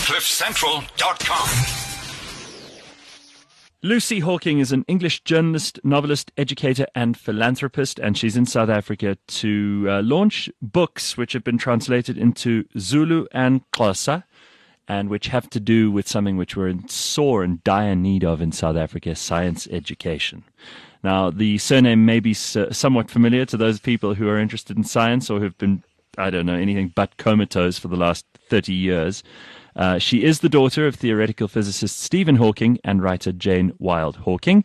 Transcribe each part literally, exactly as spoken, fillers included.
cliff central dot com. Lucy Hawking is an English journalist, novelist, educator, and philanthropist, and she's in South Africa to uh, launch books which have been translated into Zulu and Xhosa, and which have to do with something which we're in sore and dire need of in South Africa, science education. Now, the surname may be somewhat familiar to those people who are interested in science or who've been, I don't know, anything but comatose for the last thirty years. Uh, she is the daughter of theoretical physicist Stephen Hawking and writer Jane Wilde Hawking.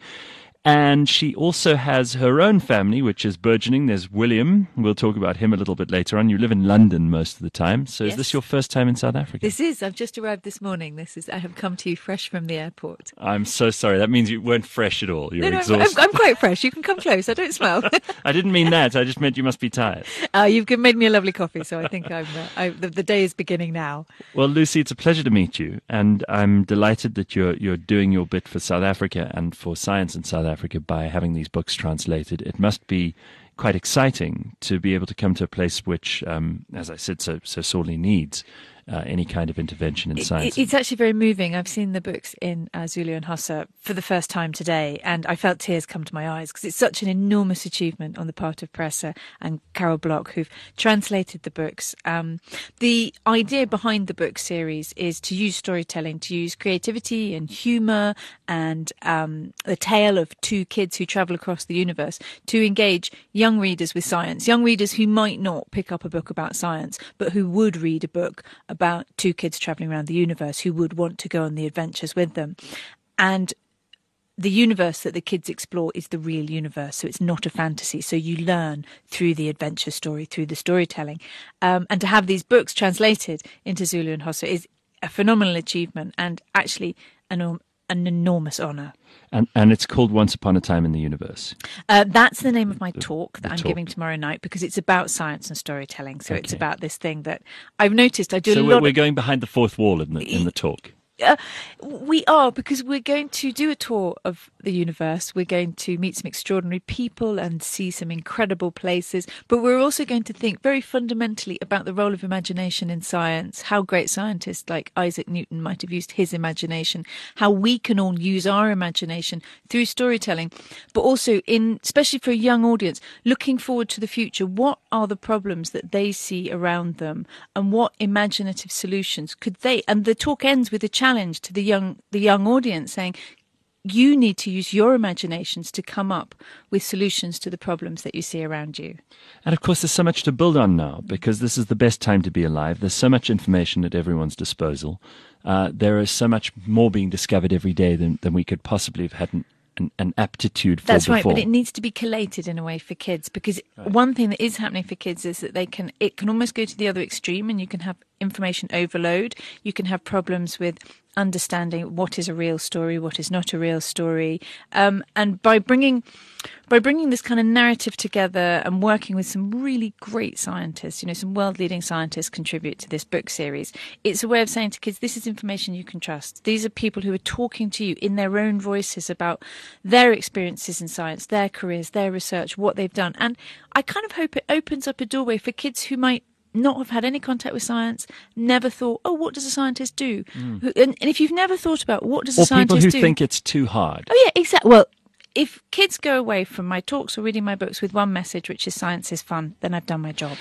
And she also has her own family, which is burgeoning. There's William. We'll talk about him a little bit later on. You live in London most of the time. So Yes. Is this your first time in South Africa? This is. I've just arrived this morning. This is. I have come to you fresh from the airport. I'm so sorry. That means you weren't fresh at all. You're no, no, I'm, exhausted. I'm, I'm quite fresh. You can come close. I don't smell. I didn't mean that. I just meant you must be tired. uh, you've given- made me a lovely coffee, so I think I'm. Uh, I, the, the day is beginning now. Well, Lucy, it's a pleasure to meet you, and I'm delighted that you're you're doing your bit for South Africa and for science in South Africa by having these books translated. It must be quite exciting to be able to come to a place which, um, as I said, so so sorely needs uh, any kind of intervention in It- science. it- it's actually very moving. I've seen the books in uh, Zulu and Xhosa for the first time today, and I felt tears come to my eyes because it's such an enormous achievement on the part of Pressa and Carol Block, who've translated the books. Um, the idea behind the book series is to use storytelling, to use creativity and humour and um, the tale of two kids who travel across the universe to engage young readers with science, young readers who might not pick up a book about science, but who would read a book about two kids travelling around the universe, who would want to go on the adventures with them. And the universe that the kids explore is the real universe, so it's not a fantasy. So you learn through the adventure story, through the storytelling. Um, and to have these books translated into Zulu and Xhosa is a phenomenal achievement and actually an, an enormous honour. And and it's called Once Upon a Time in the Universe. Uh, that's the name of my talk that the I'm talk. giving tomorrow night because it's about science and storytelling. So it's Okay. about this thing that I've noticed I do So a we're, lot we're of... going behind the fourth wall in the in the talk. Uh, we are, because we're going to do a tour of the universe. We're going to meet some extraordinary people and see some incredible places. But we're also going to think very fundamentally about the role of imagination in science, how great scientists like Isaac Newton might have used his imagination, how we can all use our imagination through storytelling, but also in, especially for a young audience, looking forward to the future. What are the problems that they see around them and what imaginative solutions could they, and the talk ends with a challenge to the young the young audience saying you need to use your imaginations to come up with solutions to the problems that you see around you. And of course, there's so much to build on now because this is the best time to be alive. There's so much information at everyone's disposal. Uh, there is so much more being discovered every day than, than we could possibly have had an, an, an aptitude for That's before. right, but it needs to be collated in a way for kids because Right. one thing that is happening for kids is that they can it can almost go to the other extreme and you can have information overload. You can have problems with understanding what is a real story, what is not a real story, um, and by bringing by bringing this kind of narrative together and working with some really great scientists, you know, some world-leading scientists contribute to this book series. It's a way of saying to kids, this is information you can trust. These are people who are talking to you in their own voices about their experiences in science, their careers, their research, what they've done. And I kind of hope it opens up a doorway for kids who might not have had any contact with science, never thought, oh, what does a scientist do? Mm. Who- And, and if you've never thought about what does a Or people scientist who do? think it's too hard. Oh, yeah, exactly. Well, if kids go away from my talks or reading my books with one message, which is science is fun, then I've done my job.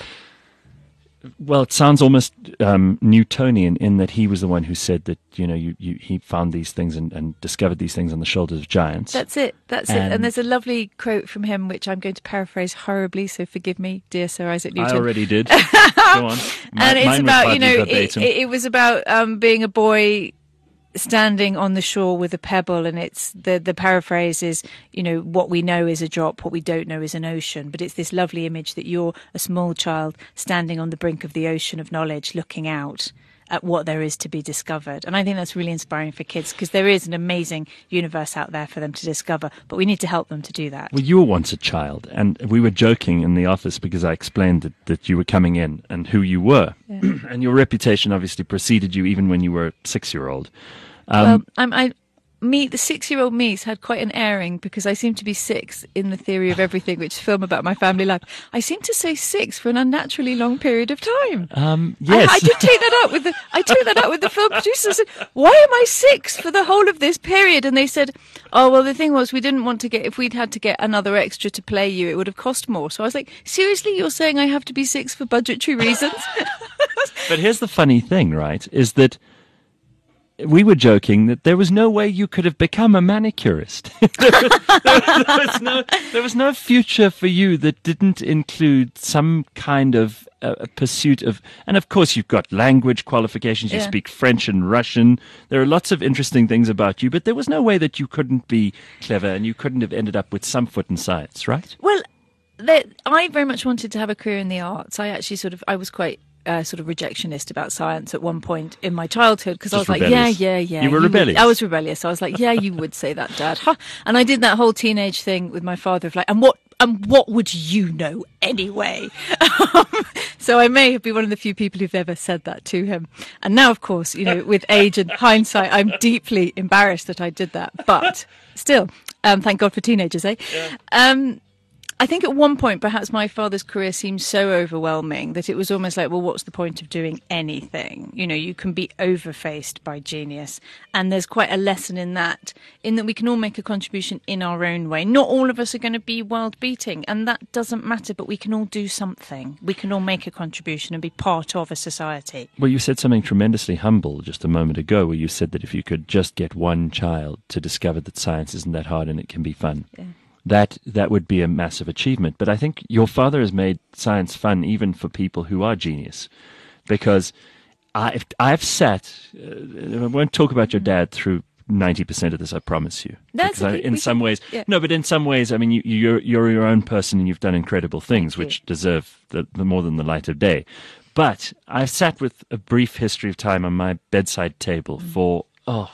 Well, it sounds almost um, Newtonian in that he was the one who said that, you know, you, you, he found these things and, and discovered these things on the shoulders of giants. That's it. That's it. And- And there's a lovely quote from him, which I'm going to paraphrase horribly, so forgive me, dear Sir Isaac Newton. I already did. Go on. Mi- and it's mine was about, you hardly know, it, verbatim. it, it was about um, being a boy standing on the shore with a pebble, and it's the the paraphrase is, you know, what we know is a drop, what we don't know is an ocean. But it's this lovely image that you're a small child standing on the brink of the ocean of knowledge, looking out at what there is to be discovered. And I think that's really inspiring for kids because there is an amazing universe out there for them to discover, but we need to help them to do that. Well, you were once a child, and we were joking in the office because I explained that, that you were coming in and who you were. Yeah. And your reputation obviously preceded you even when you were a six-year-old. Um, well, I'm, I, me, the six-year-old me, had quite an airing because I seem to be six in The Theory of Everything, which is a film about my family life. I seem to say six for an unnaturally long period of time. Um, yes. I, I did take that up with the, I took that up with the film producers. I said, why am I six for the whole of this period? And they said, oh, well, the thing was, we didn't want to get, if we'd had to get another extra to play you, it would have cost more. So I was like, seriously, you're saying I have to be six for budgetary reasons? But here's the funny thing, right, is that we were joking that there was no way you could have become a manicurist. there, was, there, there, was no, there was no future for you that didn't include some kind of uh, pursuit of, and of course you've got language qualifications, you Yeah. speak French and Russian, there are lots of interesting things about you, but there was no way that you couldn't be clever and you couldn't have ended up with some foot in science, right? Well, there, I very much wanted to have a career in the arts. I actually sort of, I was quite uh, sort of rejectionist about science at one point in my childhood because I was Just like, yeah, rebellious. yeah, yeah. You were would- rebellious. I was rebellious. I was like, yeah, you would say that, Dad. Huh. And I did that whole teenage thing with my father of like, and what, and what would you know anyway? Um, so I may have been one of the few people who've ever said that to him. And now, of course, you know, with age and hindsight, I'm deeply embarrassed that I did that. But still, um, thank God for teenagers, eh? Yeah. Um, I think at one point, perhaps my father's career seemed so overwhelming that it was almost like, well, what's the point of doing anything? You know, you can be overfaced by genius. And there's quite a lesson in that, in that we can all make a contribution in our own way. Not all of us are going to be world beating, and that doesn't matter, but we can all do something. We can all make a contribution and be part of a society. Well, you said something tremendously humble just a moment ago where you said that if you could just get one child to discover that science isn't that hard and it can be fun. Yeah. That that would be a massive achievement. But I think your father has made science fun even for people who are genius. Because I've, I've sat, uh, I won't talk about your dad through ninety percent of this, I promise you. That's because okay. I, in We some can- ways, yeah. no, but in some ways, I mean, you, you're, you're your own person and you've done incredible things, Thank you. which deserve the, the more than the light of day. But I've sat with A Brief History of Time on my bedside table Mm. for, oh,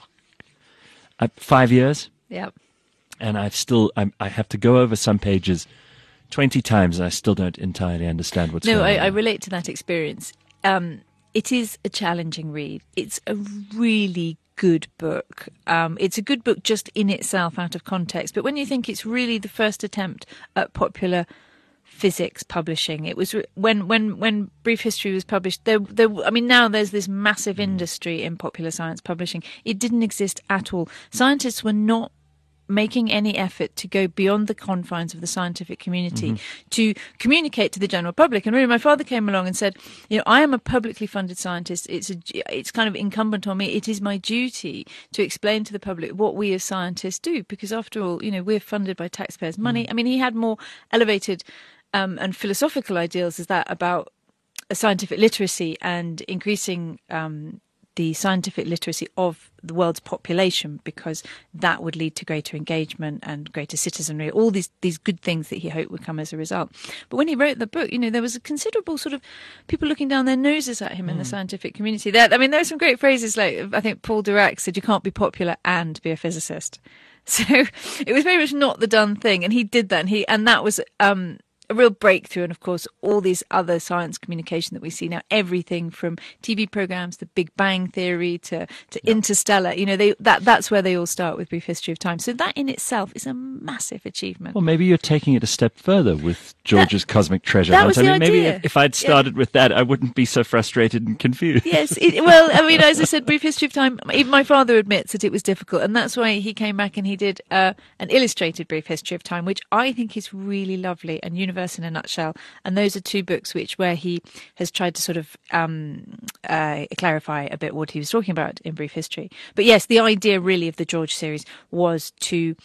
uh, five years. Yeah. And I've still, I'm, I have to go over some pages twenty times and I still don't entirely understand what's No, going I, on. I relate to that experience. Um, it is a challenging read. It's a really good book. Um, it's a good book just in itself, out of context. But when you think it's really the first attempt at popular physics publishing, it was re- when when when Brief History was published. There, there. I mean, now there's this massive industry in popular science publishing. It didn't exist at all. Scientists were not making any effort to go beyond the confines of the scientific community mm-hmm. to communicate to the general public. And really, my father came along and said, you know, I am a publicly funded scientist. It's a, it's kind of incumbent on me. It is my duty to explain to the public what we as scientists do, because after all, you know, we're funded by taxpayers' money. Mm. I mean, he had more elevated um, and philosophical ideals as that about a scientific literacy and increasing um, the scientific literacy of the world's population, because that would lead to greater engagement and greater citizenry, all these these good things that he hoped would come as a result. But when he wrote the book, you know, there was a considerable sort of people looking down their noses at him mm. in the scientific community. There, I mean, there are some great phrases, like, I think Paul Dirac said, you can't be popular and be a physicist. So it was very much not the done thing, and he did that, and he and that was um a real breakthrough. And of course, all these other science communication that we see now, everything from T V programs, the Big Bang Theory to, to yep. Interstellar, you know, they that that's where they all start with Brief History of Time. So that in itself is a massive achievement. Well, maybe you're taking it a step further with George's that, Cosmic Treasure that Hunt. was I the mean, maybe idea. if, if I'd started yeah. with that, I wouldn't be so frustrated and confused. Yes, it, well, I mean, as I said, Brief History of Time, even my father admits that it was difficult, and that's why he came back and he did uh, an illustrated Brief History of Time, which I think is really lovely and Universe in a nutshell. And those are two books which where he has tried to sort of um, uh, clarify a bit what he was talking about in Brief History. But yes, the idea really of the George series was to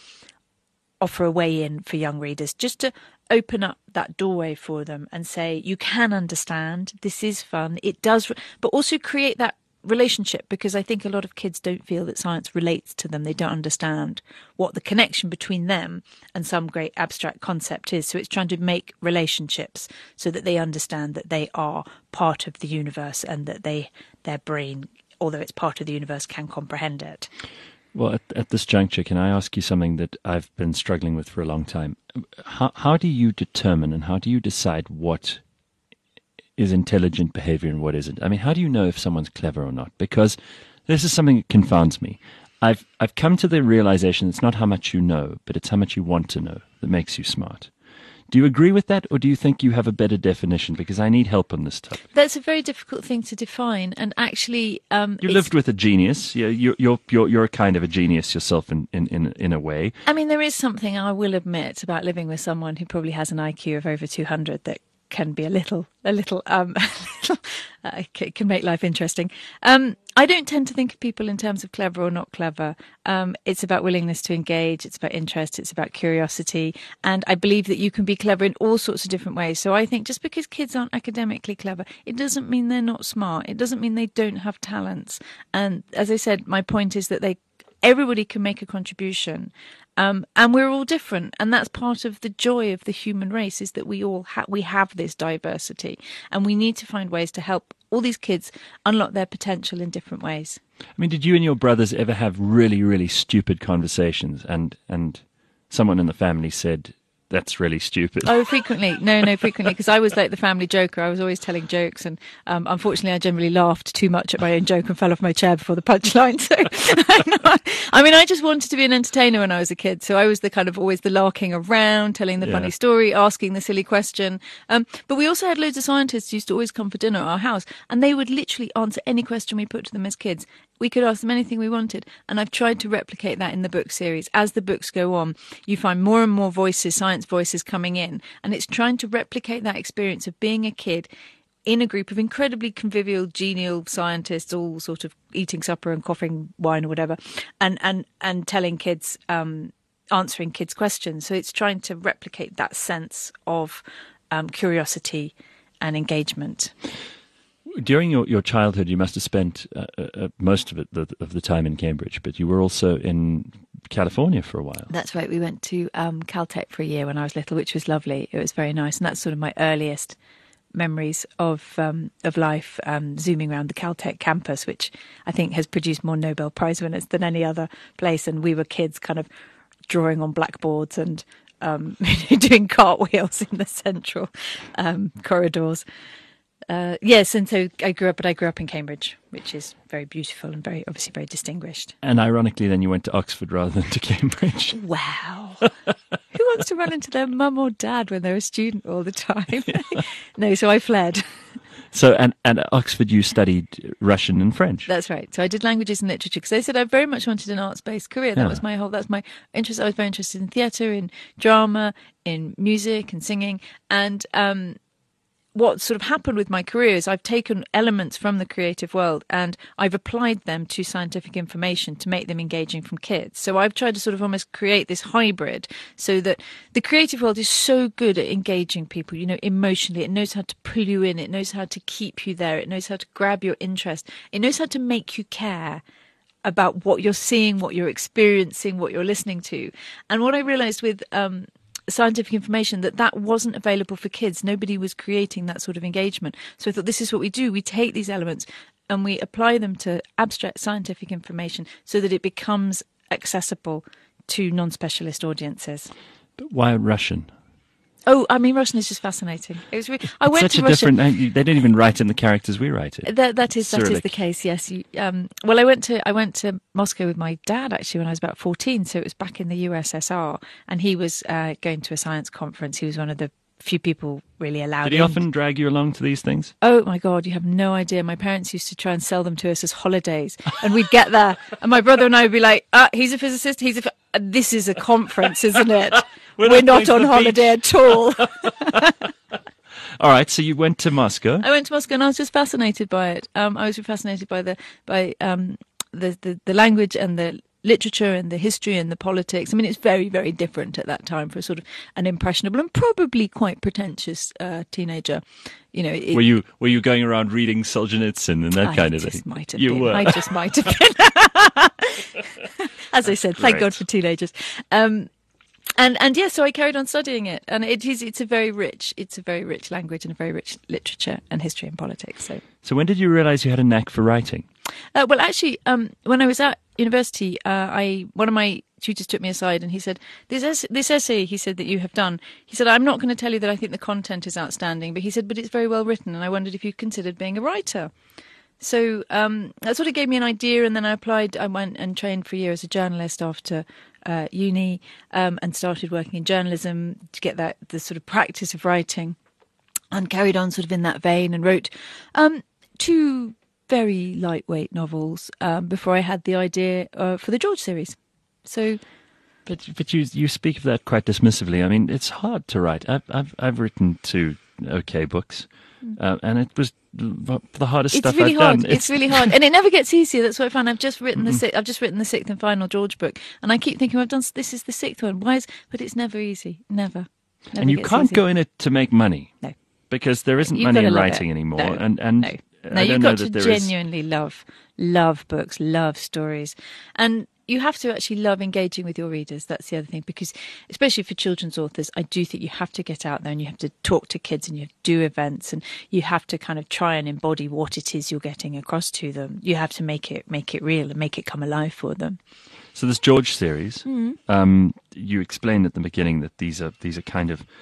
offer a way in for young readers, just to open up that doorway for them and say, you can understand, this is fun, it does, but also create that relationship, because I think a lot of kids don't feel that science relates to them. They don't understand what the connection between them and some great abstract concept is. So it's trying to make relationships so that they understand that they are part of the universe and that they their brain, although it's part of the universe, can comprehend it. Well, at, at this juncture, can I ask you something that I've been struggling with for a long time? How, how do you determine and how do you decide what is intelligent behavior and what isn't? I mean, how do you know if someone's clever or not? Because this is something that confounds me. I've I've come to the realization it's not how much you know, but it's how much you want to know that makes you smart. Do you agree with that, or do you think you have a better definition? Because I need help on this topic. That's a very difficult thing to define, and actually, um, you it's- lived with a genius. You're you're you're you're, you're a kind of a genius yourself in, in, in, in a way. I mean, there is something I will admit about living with someone who probably has an I Q of over two hundred that can be a little, a little, um, a little, uh, c- can make life interesting. Um, I don't tend to think of people in terms of clever or not clever. Um, it's about willingness to engage. It's about interest. It's about curiosity. And I believe that you can be clever in all sorts of different ways. So I think just because kids aren't academically clever, it doesn't mean they're not smart. It doesn't mean they don't have talents. And as I said, my point is that they, everybody can make a contribution. Um, and we're all different, and that's part of the joy of the human race, is that we all ha- we have this diversity, and we need to find ways to help all these kids unlock their potential in different ways. I mean, did you and your brothers ever have really, really stupid conversations, and and someone in the family said, "That's really stupid"? Oh, frequently. No, no, frequently, because I was like the family joker. I was always telling jokes, and um, unfortunately, I generally laughed too much at my own joke and fell off my chair before the punchline. So, I mean, I just wanted to be an entertainer when I was a kid. So I was the kind of always the larking around, telling the Yeah. funny story, asking the silly question. Um, but we also had loads of scientists who used to always come for dinner at our house, and they would literally answer any question we put to them as kids. We could ask them anything we wanted. And I've tried to replicate that in the book series. As the books go on, you find more and more voices, science voices coming in. And it's trying to replicate that experience of being a kid in a group of incredibly convivial, genial scientists, all sort of eating supper and quaffing wine or whatever, and, and, and telling kids, um, answering kids' questions. So it's trying to replicate that sense of um, curiosity and engagement. During your, your childhood, you must have spent uh, uh, most of it the, of the time in Cambridge, but you were also in California for a while. That's right. We went to um, Caltech for a year when I was little, which was lovely. It was very nice, and that's sort of my earliest memories of um, of life, um, zooming around the Caltech campus, which I think has produced more Nobel Prize winners than any other place. And we were kids kind of drawing on blackboards and um, doing cartwheels in the central um, corridors. Uh, yes, and so I grew up, but I grew up in Cambridge, which is very beautiful and very, obviously very distinguished. And ironically, then you went to Oxford rather than to Cambridge. Wow. Who wants to run into their mum or dad when they're a student all the time? No, so I fled. So, and, and at Oxford, you studied Russian and French. That's right. So I did languages and literature because I said I very much wanted an arts-based career. That Yeah. was my whole, that's my interest. I was very interested in theatre, in drama, in music and singing. And, um, what sort of happened with my career is I've taken elements from the creative world and I've applied them to scientific information to make them engaging from kids. So I've tried to sort of almost create this hybrid so that the creative world is so good at engaging people, you know, emotionally. It knows how to pull you in. It knows how to keep you there. It knows how to grab your interest. It knows how to make you care about what you're seeing, what you're experiencing, what you're listening to. And what I realized with, um, scientific information, that that wasn't available for kids. Nobody was creating that sort of engagement. So I thought, this is what we do. We take these elements and we apply them to abstract scientific information so that it becomes accessible to non-specialist audiences. But why Russian? Oh, I mean, Russian is just fascinating. It was really, I It's went such to a Russia. different. They don't even write in the characters we write it. That that is that is Cyrillic. the case. Yes. You, um, well, I went to I went to Moscow with my dad actually when I was about fourteen. So it was back in the U S S R, and he was uh, going to a science conference. He was one of the few people really allowed. Did he in. often drag you along to these things? Oh my God, you have no idea. My parents used to try and sell them to us as holidays, and we'd get there, and my brother and I would be like, "Ah, he's a physicist. He's a. Ph- this is a conference, isn't it? We're We're not not going on to the holiday at all." All right, so you went to Moscow. I went to Moscow and I was just fascinated by it. Um, I was fascinated by the by um, the, the the language and the literature and the history and the politics. I mean, it's very, very different at that time for a sort of an impressionable and probably quite pretentious uh, teenager. You know, it, Were you were you going around reading Solzhenitsyn and that I kind of just thing? might have you been. were. I just might have been. As I said, thank Great. God for teenagers. Um, and and yeah, so I carried on studying it, and it is it's a very rich it's a very rich language and a very rich literature and history and politics. So. So when did you realize you had a knack for writing? Uh, well, actually, um, when I was at university, uh, I one of my tutors took me aside and he said, "This ess- this essay," he said, "that you have done," he said, "I'm not going to tell you that I think the content is outstanding, but he said, but it's very well written, and I wondered if you considered being a writer." So um, that sort of gave me an idea, and then I applied. I went and trained for a year as a journalist after uh, uni, um, and started working in journalism to get that the sort of practice of writing, and carried on sort of in that vein, and wrote um, two very lightweight novels um, before I had the idea uh, for the George series. So. But but you you speak of that quite dismissively. I mean, it's hard to write. I've I've I've written two okay books, uh, and it was the hardest it's stuff really I've hard. done. It's, it's really hard, and it never gets easier. That's what I found. I've just written the si- I've just written the sixth and final George book, and I keep thinking I've done this is the sixth one. Why is? But it's never easy. Never. never And you gets can't easy. go in it to make money. No. Because there isn't You've money gotta in love writing it. anymore, No. and and No. I No, don't you've know got to that there is. genuinely love, love books, love stories, and you have to actually love engaging with your readers. That's the other thing, because especially for children's authors, I do think you have to get out there and you have to talk to kids and you have to do events and you have to kind of try and embody what it is you're getting across to them. You have to make it make it real and make it come alive for them. So this George series, Mm-hmm. um, you explained at the beginning that these are these are kind of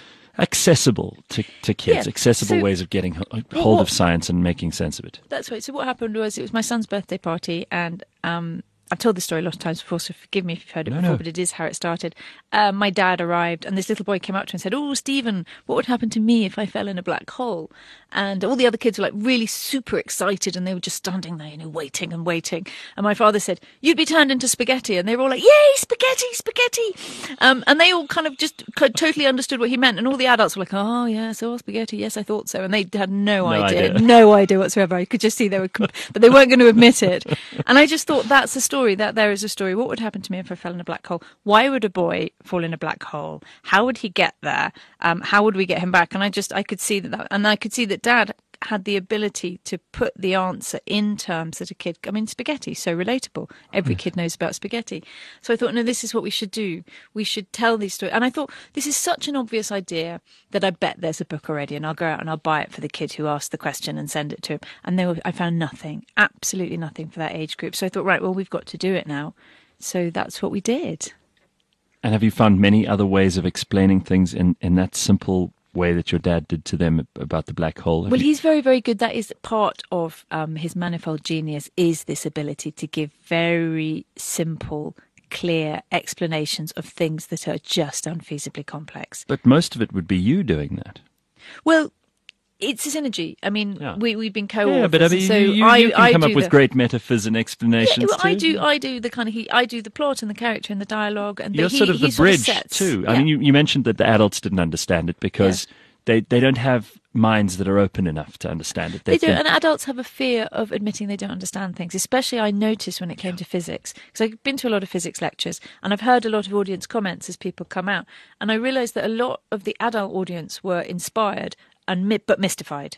accessible to, to kids, Yeah, accessible so- ways of getting ho- hold what- of science and making sense of it. That's right. So what happened was it was my son's birthday party, and um, I've told this story a lot of times before, so forgive me if you've heard it No, before, no. but it is how it started. Um, my dad arrived, and this little boy came up to him and said, "Oh, Stephen, what would happen to me if I fell in a black hole?" And all the other kids were like really super excited, and they were just standing there, you know, waiting and waiting. And my father said, "You'd be turned into spaghetti," and they were all like, "Yay, spaghetti, spaghetti!" Um, and they all kind of just co- totally understood what he meant, and all the adults were like, "Oh, yes, oh, spaghetti, yes, I thought so," and they had no, No idea, idea. no idea whatsoever. I could just see they were, com- but they weren't going to admit it. And I just thought that's a story. That there is a story. What would happen to me if I fell in a black hole? Why would a boy fall in a black hole? How would he get there? Um, how would we get him back? And I just, I could see that, that, and I could see that Dad had the ability to put the answer in terms that a kid, I mean, spaghetti, so relatable. Every kid knows about spaghetti. So I thought, no, this is what we should do. We should tell these stories. And I thought, this is such an obvious idea that I bet there's a book already, and I'll go out and I'll buy it for the kid who asked the question and send it to him. And there were, I found nothing, absolutely nothing for that age group. So I thought, right, well, we've got to do it now. So that's what we did. And have you found many other ways of explaining things in, in that simple way that your dad did to them about the black hole? Have Well, you- he's very, very good. That is part of um, his manifold genius, is this ability to give very simple, clear explanations of things that are just unfeasibly complex. But most of it would be you doing that. Well, it's a synergy. I mean, Yeah. we, we've been co-authors. Yeah, but I mean, so you, you, I, you can I come do up with the, great metaphors and explanations Yeah, well, too. I do. I do the kind of he. I do the plot and the character and the dialogue, and You're the, he, sort of the he bridge sort of sets. too. I Yeah. mean, you, you mentioned that the adults didn't understand it because they, they don't have minds that are open enough to understand it. They do, think- and adults have a fear of admitting they don't understand things, especially I noticed when it came to physics. Because I've been to a lot of physics lectures, and I've heard a lot of audience comments as people come out, and I realised that a lot of the adult audience were inspired and mi- but mystified.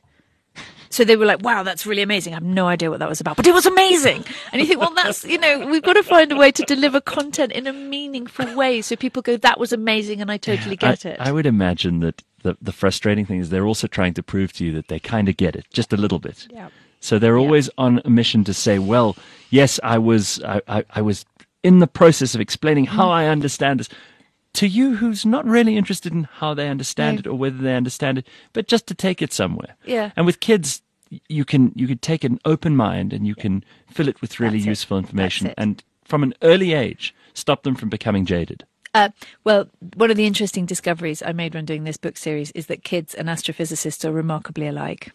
So they were like, "Wow, that's really amazing. I have no idea what that was about, but it was amazing." And you think, well, that's, you know, we've got to find a way to deliver content in a meaningful way so people go, "That was amazing, and I totally get I, it." I would imagine that the, the frustrating thing is they're also trying to prove to you that they kind of get it, just a little bit. Yeah. So they're Yeah. always on a mission to say, well, yes, I was, I, I, I was in the process of explaining how Mm. I understand this to you who's not really interested in how they understand No. it or whether they understand it, but just to take it somewhere. Yeah. And with kids, you can you can take an open mind and you can fill it with really That's it. useful information That's it. and from an early age stop them from becoming jaded. Uh, well, one of the interesting discoveries I made when doing this book series is that kids and astrophysicists are remarkably alike.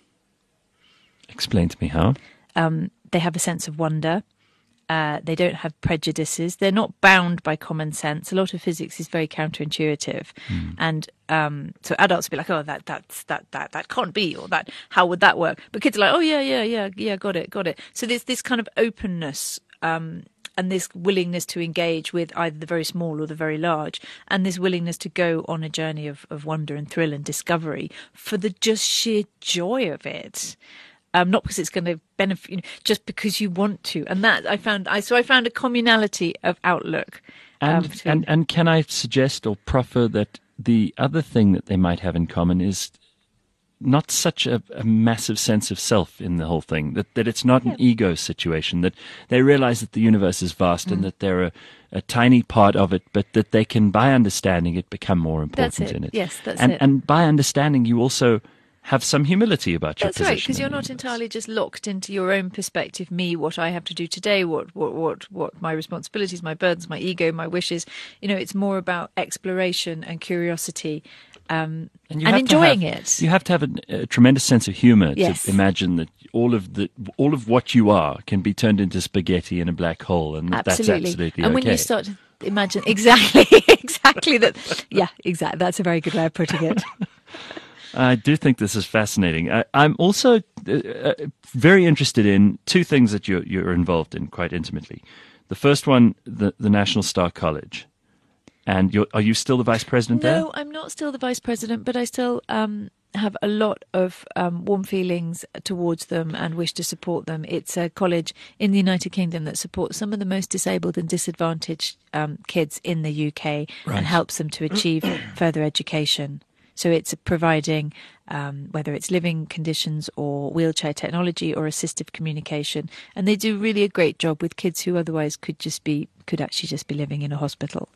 Explain to me how. Um, they have a sense of wonder. Uh, they don't have prejudices. They're not bound by common sense. A lot of physics is very counterintuitive, and um, so adults will be like, "Oh, that that's that that that can't be," or "That how would that work?" But kids are like, "Oh, yeah, yeah, yeah, yeah, got it, got it." So there's this kind of openness. Um, and this willingness to engage with either the very small or the very large, and this willingness to go on a journey of, of wonder and thrill and discovery for the just sheer joy of it. Um, not because it's going to benefit, you know, just because you want to. And that I found, I so I found a communality of outlook. um, And, between- and and can I suggest or proffer that the other thing that they might have in common is not such a, a massive sense of self in the whole thing, that, that it's not an ego situation, that they realize that the universe is vast Mm. and that they're a, a tiny part of it, but that they can, by understanding it, become more That's important it. in it. Yes, that's and, it. And by understanding, you also have some humility about your That's position. right, because you're in the not universe. entirely just locked into your own perspective, me, what I have to do today, what, what, what, what my responsibilities, my burdens, my ego, my wishes. You know, it's more about exploration and curiosity um, and, you have to enjoying have- it. You have to have a, a tremendous sense of humor Yes. to imagine that all of the all of what you are can be turned into spaghetti in a black hole, and that that's Absolutely. absolutely and okay. when you start to imagine exactly, exactly that. Yeah, exactly. That's a very good way of putting it. I do think this is fascinating. I, I'm also uh, uh, very interested in two things that you're, you're involved in quite intimately. The first one, the, the National Star College. And you're, are you still the vice president there? No, I'm not still the vice president, but I still um, have a lot of um, warm feelings towards them and wish to support them. It's a college in the United Kingdom that supports some of the most disabled and disadvantaged um, kids in the U K Right. and helps them to achieve further education. So it's providing, um, whether it's living conditions or wheelchair technology or assistive communication. And they do really a great job with kids who otherwise could just be, could actually just be living in a hospital.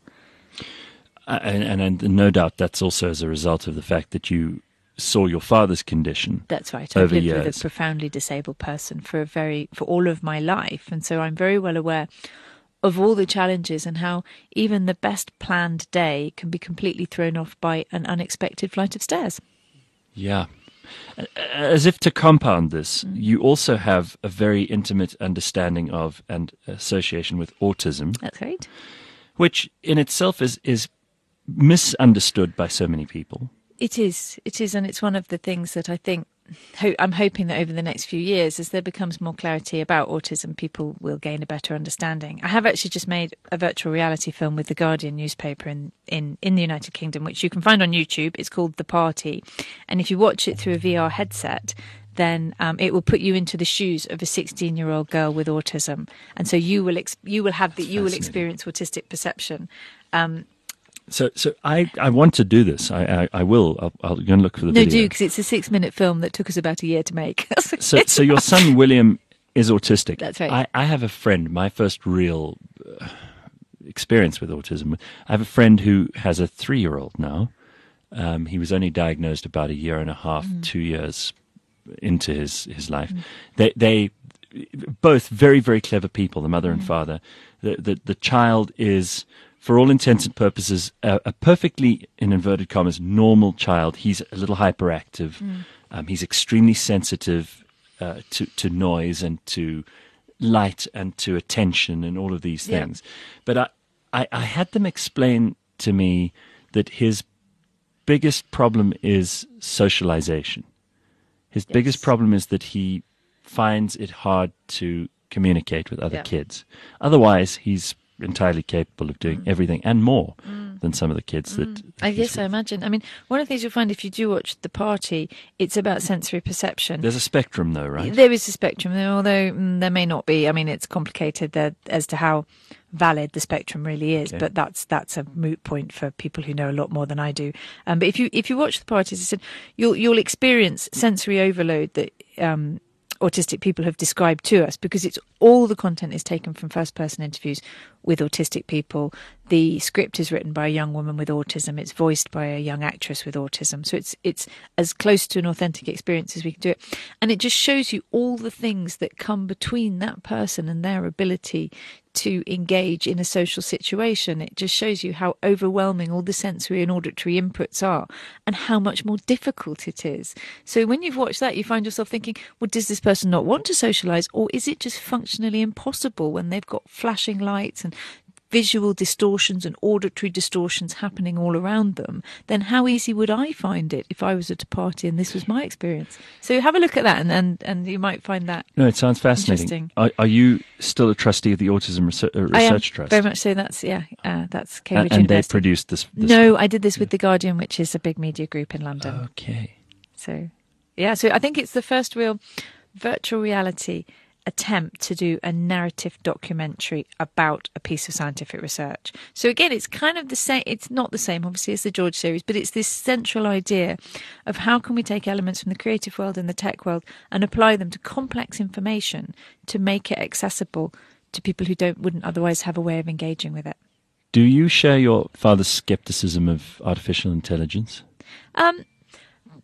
Uh, and, and, and no doubt that's also as a result of the fact that you saw your father's condition. That's right. I've over lived years. with a profoundly disabled person for a very for all of my life, and so I'm very well aware of all the challenges and how even the best planned day can be completely thrown off by an unexpected flight of stairs. Yeah. As if to compound this, you also have a very intimate understanding of and association with autism, That's right. which in itself is, is misunderstood by so many people. It is. It is, and it's one of the things that I think ho- I'm hoping that over the next few years, as there becomes more clarity about autism, people will gain a better understanding. I have actually just made a virtual reality film with the Guardian newspaper in, in, in the United Kingdom, which you can find on YouTube. It's called The Party. And if you watch it through a V R headset, then um, it will put you into the shoes of a sixteen-year-old girl with autism. And so you will ex- you will have the, you will Fascinating. experience autistic perception. Um, So, so I, I want to do this. I, I, I will. I'll, I'll go and look for the no, video. do, because it's a six-minute film that took us about a year to make. So, so your son William is autistic. That's right. I, I have a friend. My first real uh, experience with autism. I have a friend who has a three-year-old now. Um, he was only diagnosed about a year and a half, Mm. two years into his his life. They they both very very clever people. The mother Mm. and father. The the the child is, for all intents and purposes, a, a perfectly, in inverted commas, normal child. He's a little hyperactive. Mm. Um, he's extremely sensitive uh, to, to noise and to light and to attention and all of these Yeah. things. But I, I, I had them explain to me that his biggest problem is socialization. His Yes. biggest problem is that he finds it hard to communicate with other Yeah. kids. Otherwise, he's entirely capable of doing everything and more than some of the kids that. that I he's guess I with. imagine. I mean, one of the things you'll find if you do watch The Party, it's about sensory perception. There's a spectrum, though, right? There is a spectrum, although mm, there may not be. I mean, it's complicated there as to how valid the spectrum really is, Okay. but that's that's a moot point for people who know a lot more than I do. Um, but if you if you watch The Party, as I said, you'll you'll experience sensory overload that um, autistic people have described to us, because it's all the content is taken from first person interviews with autistic people. The script is written by a young woman with autism. It's voiced by a young actress with autism. So it's it's as close to an authentic experience as we can do it. And it just shows you all the things that come between that person and their ability to engage in a social situation. It just shows you how overwhelming all the sensory and auditory inputs are and how much more difficult it is. So when you've watched that, you find yourself thinking, well, does this person not want to socialise, or is it just functionally impossible when they've got flashing lights and visual distortions and auditory distortions happening all around them? Then how easy would I find it if I was at a party and this was my experience? So have a look at that, and and, and you might find that No, it sounds fascinating. Interesting. Are, are you still a trustee of the Autism Research, uh, I am Research Trust? very much so. That's yeah, uh, that's and, Cambridge and they University. produced this, this. No, I did this with The Guardian, which is a big media group in London. Okay. So, yeah, so I think it's the first real virtual reality attempt to do a narrative documentary about a piece of scientific research. So again, it's kind of the same. It's not the same, obviously, as the George series, but it's this central idea of how can we take elements from the creative world and the tech world and apply them to complex information to make it accessible to people who don't wouldn't otherwise have a way of engaging with it. Do you share your father's skepticism of artificial intelligence? Um,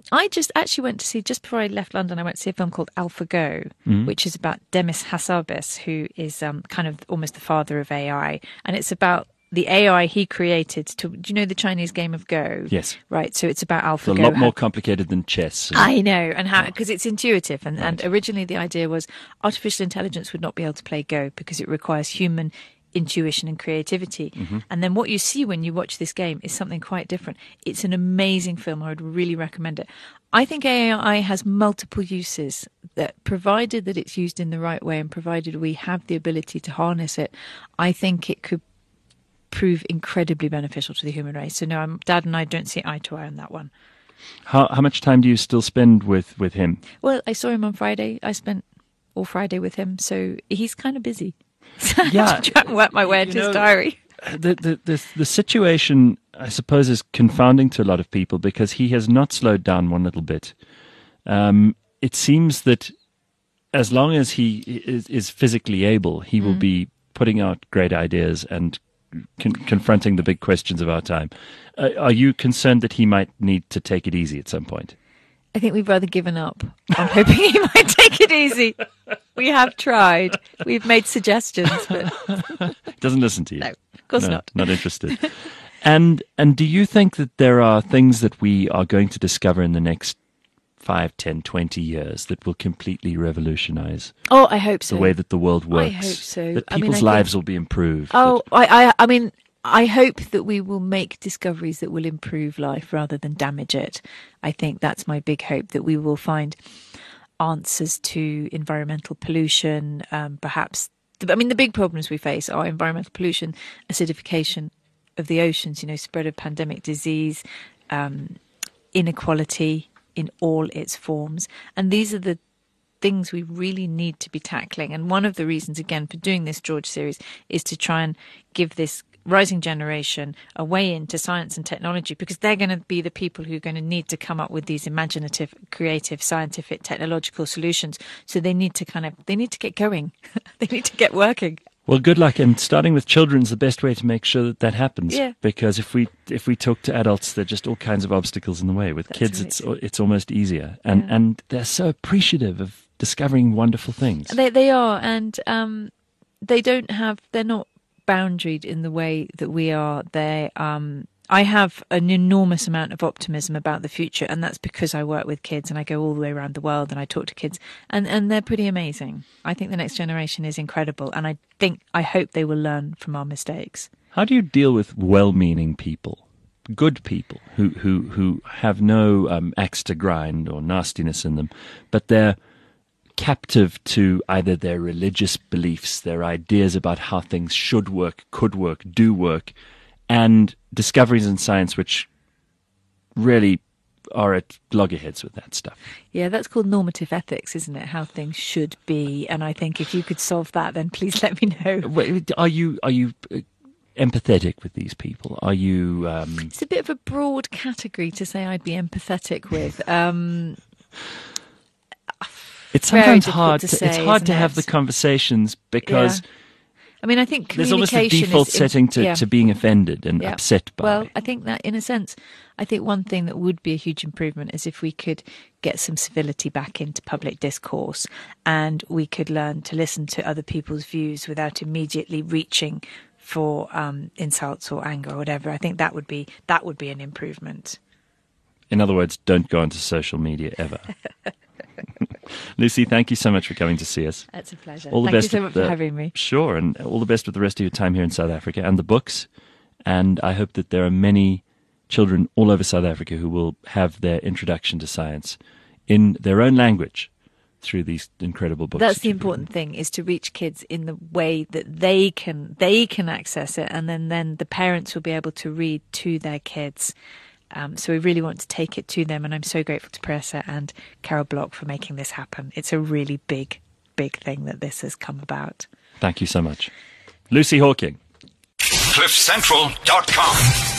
I just actually went to see, just before I left London, I went to see a film called AlphaGo, mm-hmm. which is about Demis Hassabis, who is um, kind of almost the father of A I. And it's about the A I he created to, do you know the Chinese game of Go? Yes. Right. So it's about AlphaGo. It's a lot more complicated than chess. I know. And how, because it's intuitive. And, right. and originally the idea was artificial intelligence would not be able to play Go because it requires human intuition and creativity. Mm-hmm. And then what you see when you watch this game is something quite different. It's an amazing film. I would really recommend it. I think A I has multiple uses that, provided that it's used in the right way and provided we have the ability to harness it, I think it could prove incredibly beneficial to the human race. So no, I'm, Dad and I don't see eye to eye on that one. How how much time do you still spend with, with him? Well, I saw him on Friday. I spent all Friday with him, so he's kind of busy. So yeah, I have to try and work my way into his diary. The, the the the situation, I suppose, is confounding to a lot of people because he has not slowed down one little bit. Um, it seems that as long as he is, is physically able, he mm. will be putting out great ideas and Con- confronting the big questions of our time. Uh, are you concerned that he might need to take it easy at some point? I think we've rather given up. I'm hoping he might take it easy. We have tried. We've made suggestions, but doesn't listen to you. No, of course no, not. Not interested. and and do you think that there are things that we are going to discover in the next five, ten, twenty years that will completely revolutionize oh, I hope so. the way that the world works? I hope so. That I people's mean, I lives think... will be improved. Oh, that... I, I, I mean, I hope that we will make discoveries that will improve life rather than damage it. I think that's my big hope, that we will find answers to environmental pollution, um, perhaps. I mean, the big problems we face are environmental pollution, acidification of the oceans, you know, spread of pandemic disease, um, inequality in all its forms. And these are the things we really need to be tackling. And one of the reasons, again, for doing this George series is to try and give this rising generation a way into science and technology, because they're going to be the people who are going to need to come up with these imaginative, creative, scientific, technological solutions. So they need to kind of, they need to get going. They need to get working. Well, good luck. And starting with children is the best way to make sure that that happens. Yeah. Because if we if we talk to adults, there are just all kinds of obstacles in the way. With That's kids, right. it's it's almost easier, and Yeah. and they're so appreciative of discovering wonderful things. They they are, and um, they don't have. They're not boundaried in the way that we are. They um. I have an enormous amount of optimism about the future, and that's because I work with kids and I go all the way around the world and I talk to kids, and, and they're pretty amazing. I think the next generation is incredible, and I think, I hope they will learn from our mistakes. How do you deal with well-meaning people, good people, who, who, who have no um, axe to grind or nastiness in them, but they're captive to either their religious beliefs, their ideas about how things should work, could work, do work, and discoveries in science which really are at loggerheads with that stuff? Yeah, that's called normative ethics, isn't it? How things should be. And I think if you could solve that, then please let me know. Wait, Are you are you empathetic with these people? Are you? Um... It's a bit of a broad category to say I'd be empathetic with. Um, it's sometimes very hard. difficult To, to say, it's hard to isn't have it? the conversations because. Yeah. I mean, I think there's almost a communication default is, setting to, yeah. to being offended and Yeah. upset by. Well, I think that in a sense, I think one thing that would be a huge improvement is if we could get some civility back into public discourse, and we could learn to listen to other people's views without immediately reaching for um, insults or anger or whatever. I think that would be that would be an improvement. In other words, don't go onto social media ever. Lucy, thank you so much for coming to see us. That's a pleasure. All the Thank best you so with much the, for having me. Sure, and all the best with the rest of your time here in South Africa and the books. And I hope that there are many children all over South Africa who will have their introduction to science in their own language through these incredible books. That's the important thing, is to reach kids in the way that they can they can access it, and then, then the parents will be able to read to their kids. Um, so we really want to take it to them, and I'm so grateful to Pressa and Carol Block for making this happen. It's a really big, big thing that this has come about. Thank you so much. Lucy Hawking. cliff central dot com